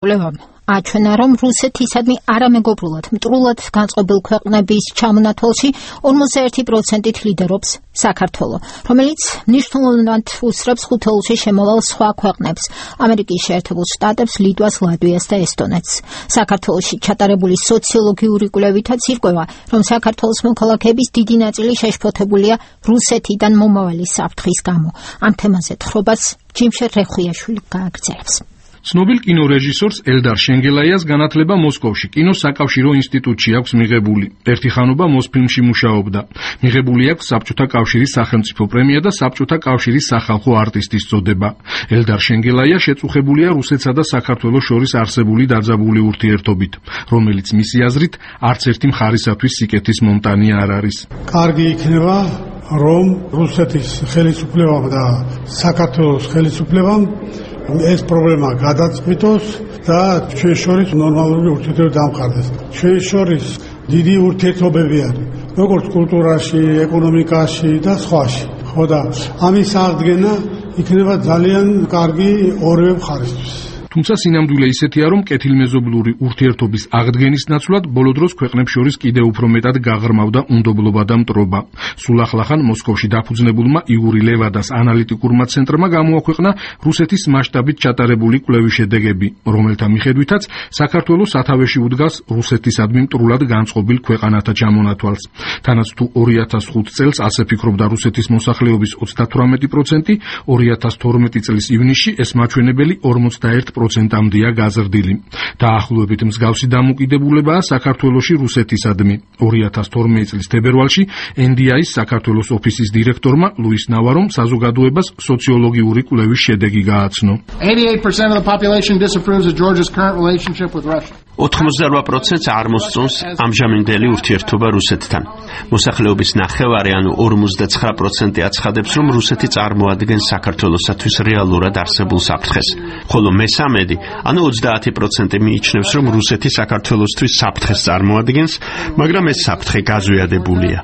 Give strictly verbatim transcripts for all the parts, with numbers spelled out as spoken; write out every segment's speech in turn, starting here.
კვლევამ აჩვენა, რომ რუსეთისადმი არამეგობრულად მტრულად განწყობილ ქვეყნების ჩამონათვალში ორმოცდა ერთი პროცენტით ლიდერობს საქართველო, რომელიც მნიშვნელოვნად უსწრებს ხუთეულში შემოვალ სხვა ქვეყნებს, ამერიკის შეერთებულ შტატებს, ლიტვას, ლატვიას და ესტონეთს. საქართველოში ჩატარებული სოციოლოგიური კვლევითაც ირკვევა, რომ საქართველოს მოქალაქეების დიდი ნაწილი შეშფოთებულია რუსეთიდან მომავალი საფრთხის გამო. ამ თემაზე თხრობას ჯიმშერ რეხვიაშვილი გააგრძელებს. ცნობილ კინორეჟისორს ელდარ შენგელაიას განათლება მოსკოვში კინოს საკავშირო ინსტიტუტში აქვს მიღებული. ერთი ხანობა მოსფილმში მუშაობდა. მიღებული აქვს საბჭოთა კავშირის სახელმწიფო პრემია და საბჭოთა კავშირის სახალხო არტისტის წოდება. ელდარ შენგელაია შეწუხებულია რუსეთსა და საქართველოს შორის არსებული დაძაბული ურთიერთობით, რომელიც მისი აზრით არც ერთი მხარისათვის სიკეთის მომტანი არ არის. კარგი იქნება, რომ რუსეთის ხელისუფლებამ და საქართველოს ხელისუფლებამ ეს პრობლემა გადაწყვიტოს და ჩვენ შორის ნორმალური ურთიერთობა დამყარდეს. ჩვენ შორის დიდი ურთიერთობები არის, როგორც კულტურაში, ეკონომიკაში და სხვაში. ხო და ამის აღდგენა იქნება ძალიან კარგი ორივე მხარისთვის. თუმცა სინამდვილე ისეთია, რომ კეთილმეზობლური ურთიერთობის აღდგენის ნაცვლად ბოლო დროს ქვეყნებს შორის კიდევ უფრო მეტად გაღრმავდა უნდობლობა და მტრობა. სულ ახლახან მოსკოვში დაფუძნებულმა იგური ლევადას ანალიტიკურმა ცენტრმა გამოაქვეყნა რუსეთის მასშტაბით ჩატარებული კვლევის შედეგები, რომელთა მიხედვითაც საქართველოს სათავეში უდგას რუსეთისადმი მტრულად განწყობილ ქვეყანათა ჩამონათვალს. თანაც თუ ორი ათას ხუთ წელს ასე ფიქრობდა რუსეთის მოსახლეობის ოცდათვრამეტი პროცენტი, ორი ათას თორმეტი წლის ივნისში ეს მაჩვენებელი ორმოცდაერთ პროცენტამდეა გაზრდილი. დაახლოებით მსგავსი დამოკიდებულებაა საქართველოში რუსეთისადმი. ორი ათას თორმეტი წლის თებერვალში ენ დი აის საქართველოს ოფისის დირექტორმა ლუის ნავარომ საზოგადოებას სოციოლოგიური კვლევის შედეგი გააცნო. ოცდაოთხ პროცენტს არ მოსწონს ამჟამინდელი ურთიერთობა რუსეთთან. მოსახლეობის ნახევარი, ანუ ორმოცდაცხრა პროცენტი აცხადებს, რომ რუსეთი წარმოადგენს საქართველოსათვის რეალურად არსებულ საფრთხეს. ხოლო მესამედი, ანუ ოცდაათი პროცენტი მიიჩნევს, რომ რუსეთი საქართველოსთვის საფრთხეს წარმოადგენს, მაგრამ ეს საფრთხე გაზვიადებულია.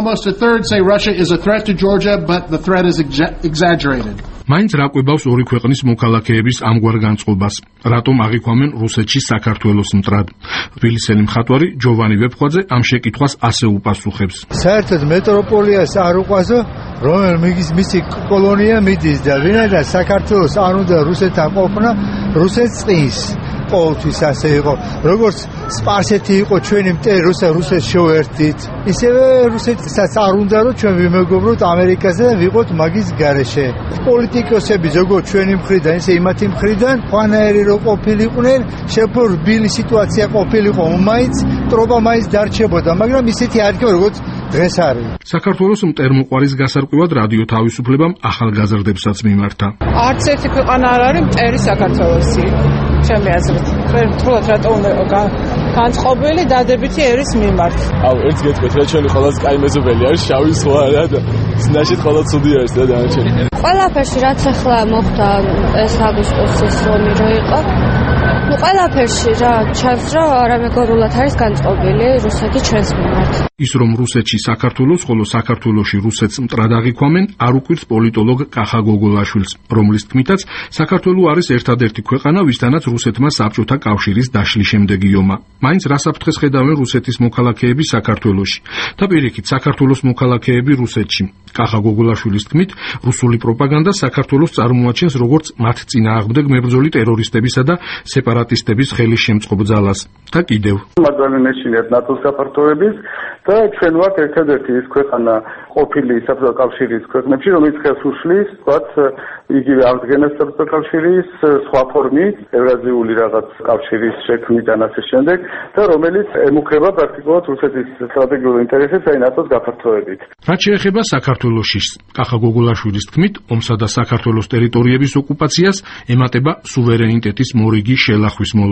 მაინც რა კვებავს ორი ქვეყნის მოქალაქეების ამგვარ განწყობას? რატომ აღიქვამენ რუსეთში საქართველოს მტრად? თბილისელი მხატვარი ჯოვანი ვეფხვაძე ამ შეკითხვას ასე უპასუხებს. საერთოდ მეტროპოლიას არ უყვაზო, რომელიც მისი კოლონია მიდის და ვინაიდან საქართველოს არ უნდა რუსეთთან ყოფნა, რუსეთს წის. ყოველთვის ასე იყო. როგორც სპარსეთი იყო ჩვენი მტერი, რუსა რუსეთს შევერთით, ისევე რუსეთსაც არ უნდა რომ ჩვენ ვიმეგობროთ ამერიკაზე და ვიყოთ მაგის გარეშე. პოლიტიკოსები ზოგადად ჩვენი მხრიდან, ისე იმათი მხრიდან, ხანაერი რო ყოფილიყვნენ, შეფორბილი სიტუაცია ყოფილიყო, მაინც ტრობა მაინც დარჩებოდა, მაგრამ ისეთი არ იქნება როგორც დღეს არის. საქართველოს მტერმოყვარის გასარკვევად რადიო თავისუფლებამ ახალგაზრდებსაც მიმართა. არც ერთი ქვეყანა არ არის მტერი საქართველოსი. ჩემი აზრით, თულად რატო უნდა განწყობილი დადებითი ერის მიმართ. აუ, ერთ გეტყვით, რა ჩვენი ყველაზე კაი მეზობელი არის შავი ზღვა რა და სინაშით ყველა ცუდი არის და დანარჩენი. ყველაფერში რაც ახლა მოხდა ეს აგვისტოსის ომი რო იყო, ну ყველაფერში რა ჩანს, რომ არამეგობრულად არის განწყობილი რუსეთი ჩვენს მიმართ. ის რომ რუსეთში საქართველოს, ხოლო საქართველოში რუსეთს მტრად აღიქვამენ, არ უკვირს პოლიტოლოგ კახა გოგოლაშვილს, რომლის თქმითაც საქართველო არის ერთადერთი ქვეყანა, ვისთანაც რუსეთმა საბჭოთა კავშირის დაშლის შემდეგი ომა. მაინც რა საფრთხეს ხედავენ რუსეთის მოქალაქეები საქართველოში და პირიქით საქართველოს მოქალაქეები რუსეთში. კახა გოგოლაშვილის თქმით, რუსული პროპაგანდა საქართველოს წარმოაჩენს როგორც მათ წინააღმდეგ მებრძოლი ტერორისტებისა და სეპარატისტების ხელის შემწყობ ძალას. და კიდევ მაგალითად ეშინიათ ნატოს გაფართოების და ჩვენ ვართ ერთადერთი ის ქვეყანა ყოფილი საბჭოთა კავშირის ქვეყნებში, რომელიც ხელს უშლის, ვთქვათ, იგივე აღდგენას საბჭოთა კავშირის სხვა ფორმით, ევრაზიული რაღაც კავშირის შექმნიდან ასე შემდეგ და რომელიც ემუქრება პრაქტიკულად რუსეთის სტრატეგიულ ინტერესებს, აი ნატოს გაფართოებით. რაც შეეხება საქართველოშიც, კახა გოგოლაშვილის თქმით, ომსა და საქართველოს ტერიტორიების ოკუპაციას ემატება სუვერენიტეტის მორიგი შელახვის მოლოდინი.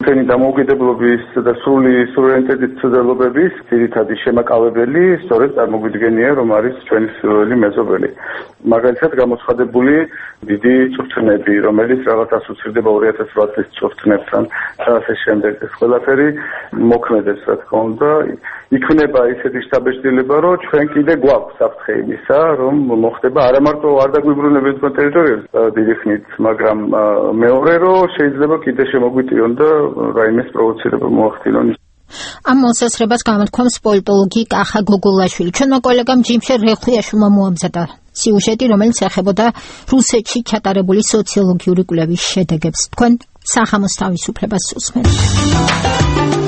ჩვენი დამოუკიდებლობის და სრული სუვერენიტეტის ცდელობების ძირითადი შემაკავებელი სწორედ წარმოგვიდგენია, რომ არის ჩვენი სრული მეზობელი. მაგალითად გამოცხადებული დიდი წვრთნები, რომელიც რაღაც ასოცირდება ორი ათას ოთხ წლის წვრთნებთან და ასე შემდეგ. ეს ყველაფერი მოქმედებს, რა თქმა უნდა. იქნება ისეთი შთაბეჭდილება, რომ ჩვენ კიდე გვაქვს საფრთხე იმისა, რომ მოხდება არა მარტო არ დაგვიბრუნებენ თქვენ ტერიტორიებზე დიდი ხნით, მაგრამ მეორე რომ შეიძლება კიდე შემოგვიტიონ და რაიმე პროვოცირება მოახდინონ. ამ მოსაზრებას გამოთქვამს პოლიტოლოგი კახა გოგოლაშვილი. ჩვენმა კოლეგამ ჯიმშე რეხვიაშვილმა მოამზადა სიუჟეტი, რომელიც ეხებოდა რუსეთში ჩატარებული სოციოლოგიური კვლევის შედეგებს. თქვენ სახამოს თავისუფლებას უსმენთ.